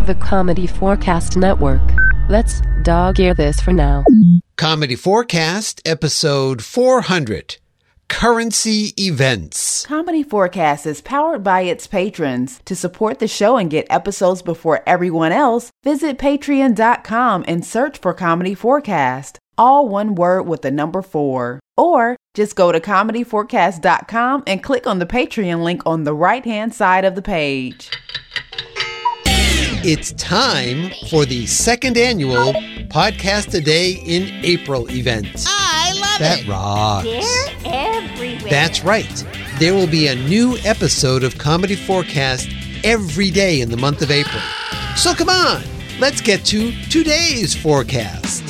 the Comedy Forecast Network. Let's dog-ear this for now. Comedy Forecast, episode 400. Currency Events. Comedy Forecast is powered by its patrons. To support the show and get episodes before everyone else, visit patreon.com and search for Comedy Forecast. All one word with the number 4. Or just go to comedyforecast.com and click on the Patreon link on the right-hand side of the page. It's time for the second annual Podcast a Day in April event. I love That it. rocks. They're everywhere. That's right. There will be a new episode of Comedy Forecast every day in the month of April. So come on, let's get to today's forecast.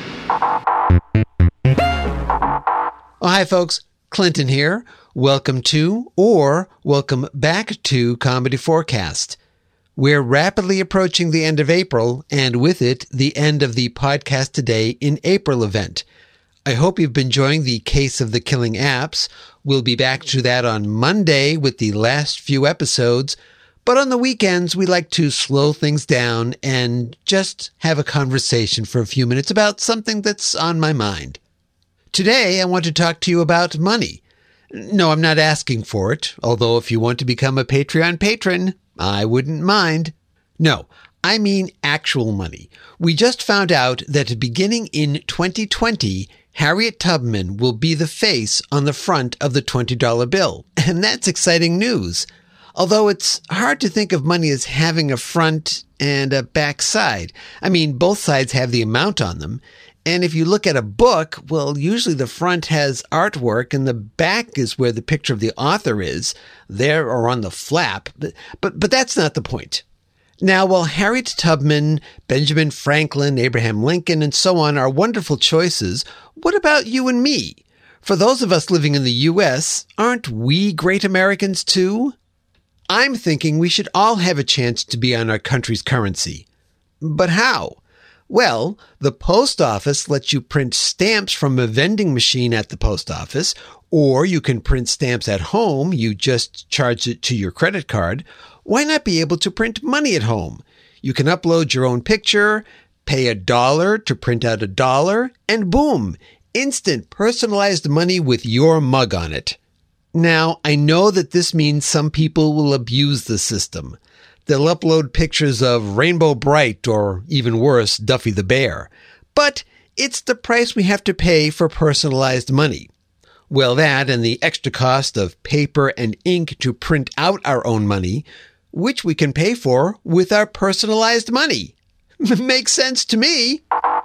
Oh, hi, folks. Clinton here. Welcome to, or welcome back to Comedy Forecast. We're rapidly approaching the end of April, and with it, the end of the Podcast Today in April event. I hope you've been enjoying the Case of the Killing Apps. We'll be back to that on Monday with the last few episodes, but on the weekends, we like to slow things down and just have a conversation for a few minutes about something that's on my mind. Today, I want to talk to you about money. No, I'm not asking for it, although if you want to become a Patreon patron, I wouldn't mind. No, I mean actual money. We just found out that beginning in 2020, Harriet Tubman will be the face on the front of the $20 bill. And that's exciting news. Although it's hard to think of money as having a front and a back side. I mean, both sides have the amount on them. And if you look at a book, well, usually the front has artwork and the back is where the picture of the author is, there or on the flap. But that's not the point. Now, while Harriet Tubman, Benjamin Franklin, Abraham Lincoln, and so on are wonderful choices, what about you and me? For those of us living in the U.S., aren't we great Americans too? I'm thinking we should all have a chance to be on our country's currency. But how? Well, the post office lets you print stamps from a vending machine at the post office, or you can print stamps at home. You just charge it to your credit card. Why not be able to print money at home? You can upload your own picture, pay $1 to print out $1, and boom, instant personalized money with your mug on it. Now, I know that this means some people will abuse the system. They'll upload pictures of Rainbow Bright or, even worse, Duffy the Bear. But it's the price we have to pay for personalized money. Well, that and the extra cost of paper and ink to print out our own money, which we can pay for with our personalized money. Makes sense to me.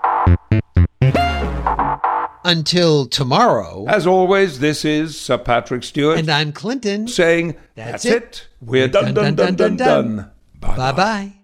Until tomorrow. As always, this is Sir Patrick Stewart. And I'm Clinton. Saying, That's that's it. We're done. Bye-bye.